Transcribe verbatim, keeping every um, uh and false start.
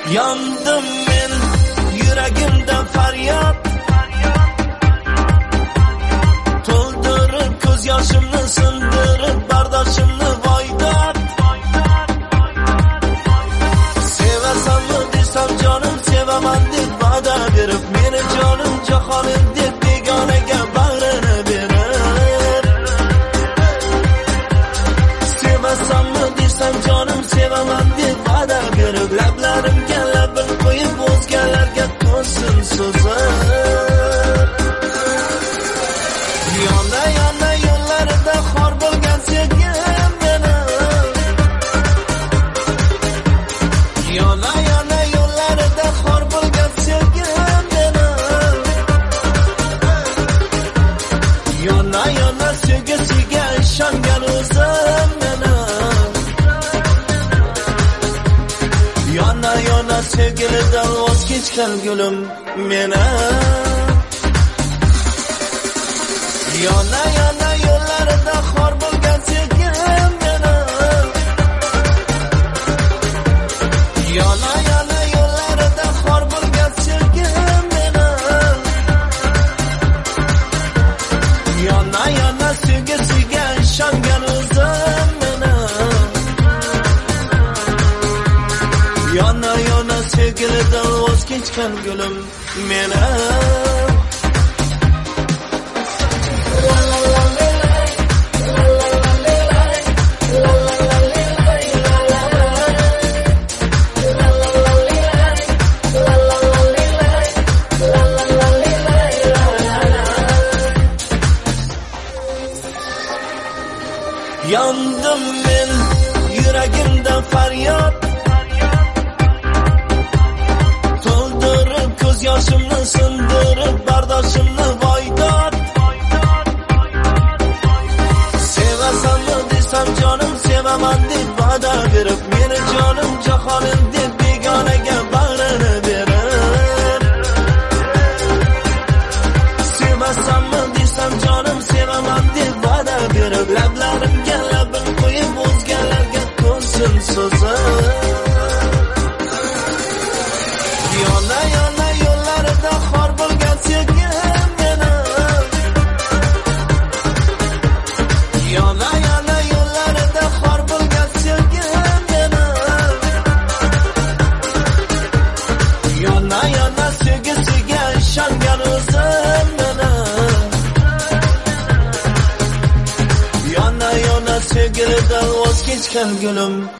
Yandım men yuragimda faryod, to'ldirib ko'z yoshimni sindirib bardoshimni voydod. Sevasanmi desam jonim, sevaman deb va'da berib, meni jonim jahonim deb begonaga bag'rini berib. Sevasanmi desam jonim, sevaman deb va'da berib, lablarimga labin qo'yib o'zgalarga to'sin so'zib. Yona yona yo'llarida xor bo'lgan sevgim meni, yona yona yo'llarida xor bo'lgan sevgim meni, yona yona sevgisiga ishongan o'zim meni, yona yona sevgilidan voz kechgan gulim meni. Yona yona yo'llarida xor bo'lgan sevgim meni, yona yona yo'llarida xor bo'lgan sevgim meni, yona yona sevgisiga ishongan o'zim meni, yona yona sevgilidan voz kechgan gulim meni. Yandım men yuragimda faryod, to'ldirib ko'z yoshimni sindirib bardoshimni voydod. Sevasanmi desam jonim, sevaman deb va'da berib, meni jonim jahonim deb begonaga bag'rini berib. Sevasanmi desam jonim, sevaman deb va'da berib, lablarimga labin qo'yib o'zgalarga to'sin so'zib. Yona yona yo'llarida xor bo'lgan sevgim meni, yona yona yo'llarida xor bo'lgan sevgim meni, yona yona sevgisiga ishongan o'zim meni, yona yona sevgilidan voz kechgan gulim